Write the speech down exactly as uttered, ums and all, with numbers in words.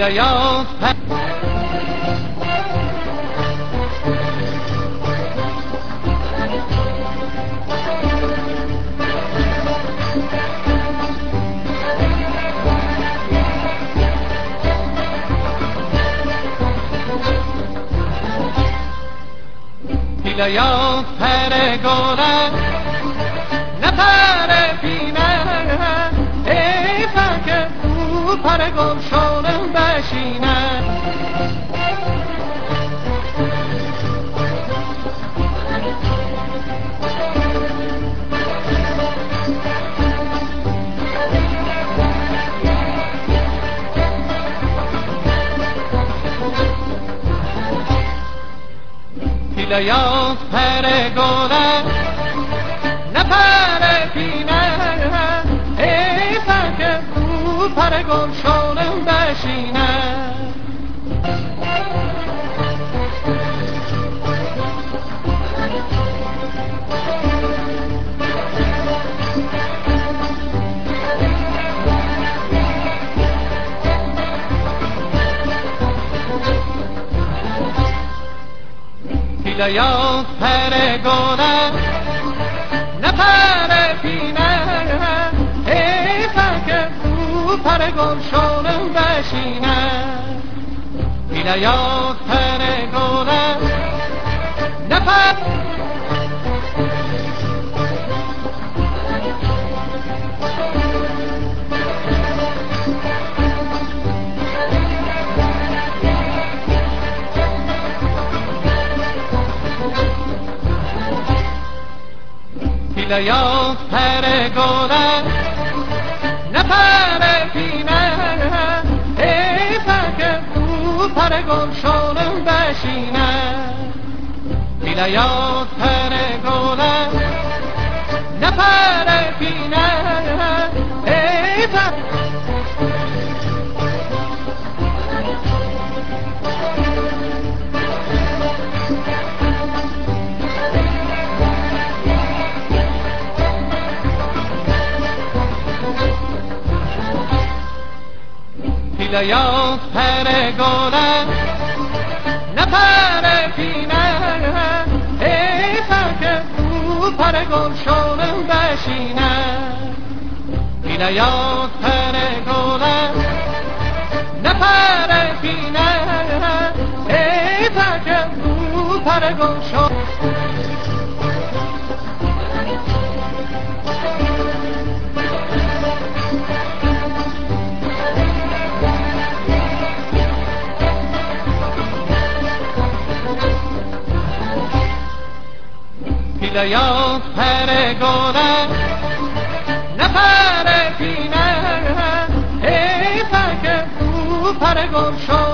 پیلیات پیلیات پر گلن نه پر پینه ای فکر او پر گل شانم بشینه پیلیات پر گلن نه پر پینه ای فکر او پر گل شانم بشینه پیلیات پر گلن نه پر پینه ای فکر او پر گل شانم بشینه پیلیات پر گلن نه پر پیلیات پر گلن نه پر پینه ای فکر او پر گل شانم بشینه پیلیات پر گلن نه پر پینه ای فکر پیلیات پر گلن نه پر پینه ای فکر او پر گل شانم بشینه پیلیات پر گلن نه پر پینه ای فکر او پر گل شانم پیلیات پر گلن نه پر پینه ای فکر او پر گل شانم